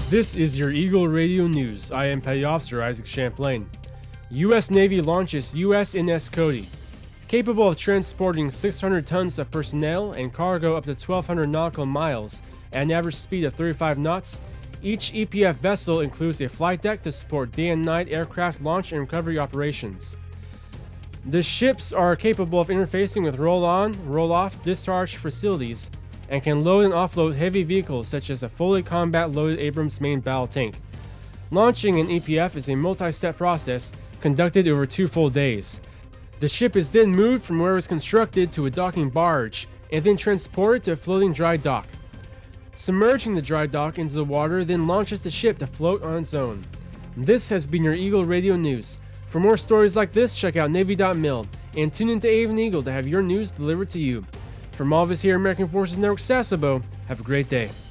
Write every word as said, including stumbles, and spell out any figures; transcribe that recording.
This is your Eagle Radio News. I am Petty Officer Isaac Champlain. U S Navy launches U S N S Cody. Capable of transporting six hundred tons of personnel and cargo up to twelve hundred nautical miles at an average speed of thirty-five knots, each E P F vessel includes a flight deck to support day and night aircraft launch and recovery operations. The ships are capable of interfacing with roll-on, roll-off discharge facilities and can load and offload heavy vehicles such as a fully combat-loaded Abrams main battle tank. Launching an E P F is a multi-step process conducted over two full days. The ship is then moved from where it was constructed to a docking barge and then transported to a floating dry dock. Submerging the dry dock into the water then launches the ship to float on its own. This has been your Eagle Radio News. For more stories like this, check out Navy dot mil and tune into Avon Eagle to have your news delivered to you. From all of us here at American Forces Network Sasebo, have a great day.